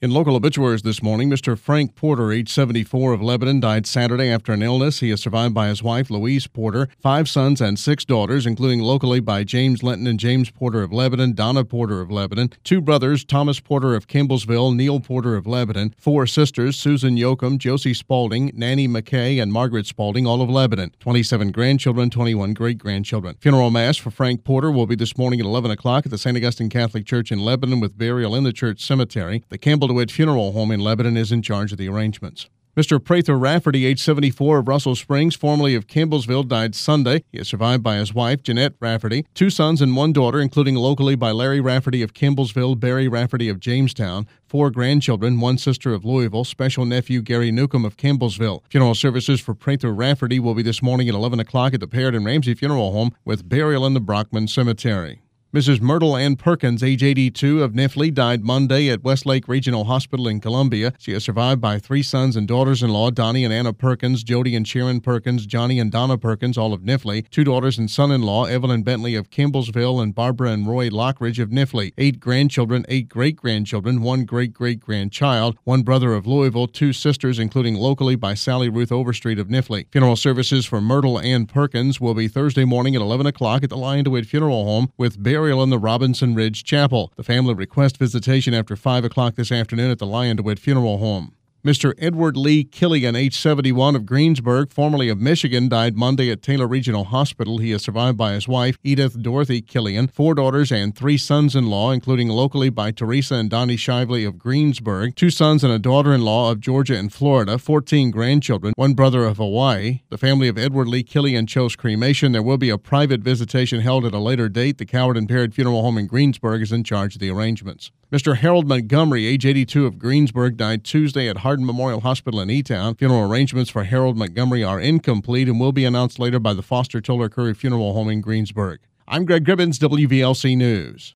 In local obituaries this morning, Mr. Frank Porter, age 74, of Lebanon, died Saturday after an illness. He is survived by his wife, Louise Porter, 5 sons and 6 daughters, including locally by James Linton and James Porter of Lebanon, Donna Porter of Lebanon, 2 brothers, Thomas Porter of Kimblesville, Neil Porter of Lebanon, 4 sisters, Susan Yoakum, Josie Spalding, Nanny McKay, and Margaret Spalding, all of Lebanon, 27 grandchildren, 21 great-grandchildren. Funeral mass for Frank Porter will be this morning at 11 o'clock at the St. Augustine Catholic Church in Lebanon with burial in the church cemetery. The Campbell DeWitt Funeral Home in Lebanon is in charge of the arrangements. Mr. Prather Rafferty, age 74, of Russell Springs, formerly of Campbellsville, died Sunday. He is survived by his wife, Jeanette Rafferty, 2 sons and 1 daughter, including locally by Larry Rafferty of Campbellsville, Barry Rafferty of Jamestown, 4 grandchildren, 1 sister of Louisville, special nephew Gary Newcomb of Campbellsville. Funeral services for Prather Rafferty will be this morning at 11 o'clock at the Parrott and Ramsey Funeral Home with burial in the Brockman Cemetery. Mrs. Myrtle Ann Perkins, age 82, of Nifley, died Monday at Westlake Regional Hospital in Columbia. She is survived by 3 sons and daughters-in-law, Donnie and Anna Perkins, Jody and Sharon Perkins, Johnny and Donna Perkins, all of Nifley, 2 daughters and son-in-law, Evelyn Bentley of Campbellsville and Barbara and Roy Lockridge of Nifley, 8 grandchildren, 8 great-grandchildren, 1 great-great-grandchild, 1 brother of Louisville, 2 sisters, including locally by Sally Ruth Overstreet of Nifley. Funeral services for Myrtle Ann Perkins will be Thursday morning at 11 o'clock at the Lion DeWitt Funeral Home with burial in the Robinson Ridge Chapel. The family requests visitation after 5 o'clock this afternoon at the Lion DeWitt Funeral Home. Mr. Edward Lee Killian, age 71, of Greensburg, formerly of Michigan, died Monday at Taylor Regional Hospital. He is survived by his wife, Edith Dorothy Killian, 4 daughters and 3 sons-in-law, including locally by Teresa and Donnie Shively of Greensburg, 2 sons and a daughter-in-law of Georgia and Florida, 14 grandchildren, 1 brother of Hawaii. The family of Edward Lee Killian chose cremation. There will be a private visitation held at a later date. The Coward and Parrott Funeral Home in Greensburg is in charge of the arrangements. Mr. Harold Montgomery, age 82, of Greensburg, died Tuesday at Hardin Memorial Hospital in E-Town. Funeral arrangements for Harold Montgomery are incomplete and will be announced later by the Foster Toller Curry Funeral Home in Greensburg. I'm Greg Gribbins, WVLC News.